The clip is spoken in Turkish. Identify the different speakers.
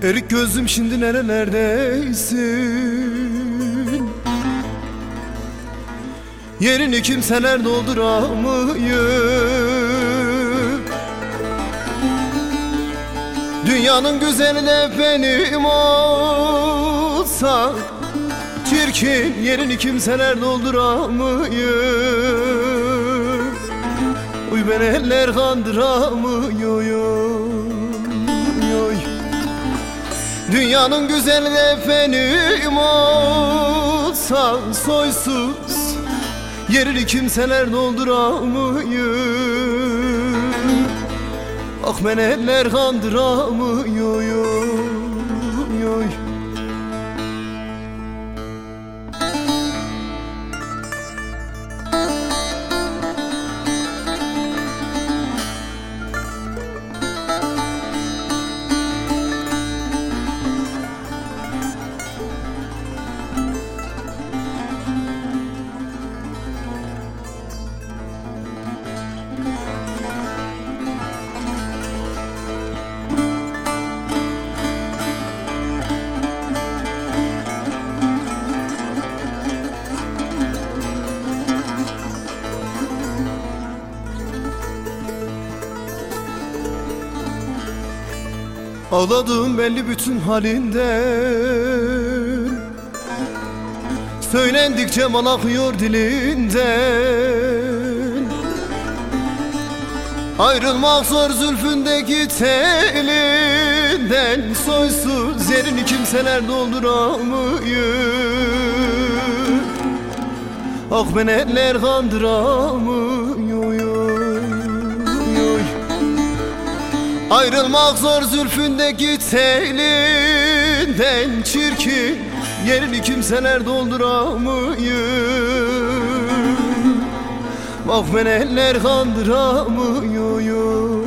Speaker 1: Erik gözüm şimdi nerelerdesin? Yerini kimseler dolduramıyor. Dünyanın güzeli de benim olsa, çirkin yerini kimseler dolduramıyor. Uy beni eller kandıramıyor. Dünyanın güzeli de benim olsa, soysuz yerini kimseler dolduramıyor. Ah beni eller kandıramıyor. Ağladığım belli bütün halinden, söylendikçe mal akıyor dilinden. Ayrılmak zor zülfündeki telinden, soysuz yerini kimseler dolduramıyor. Ah ben eller kandıramıyor. Ayrılmak zor zülfündeki telinden, çirkin yerini kimseler dolduramıyor. Bak ben eller kandıramıyor.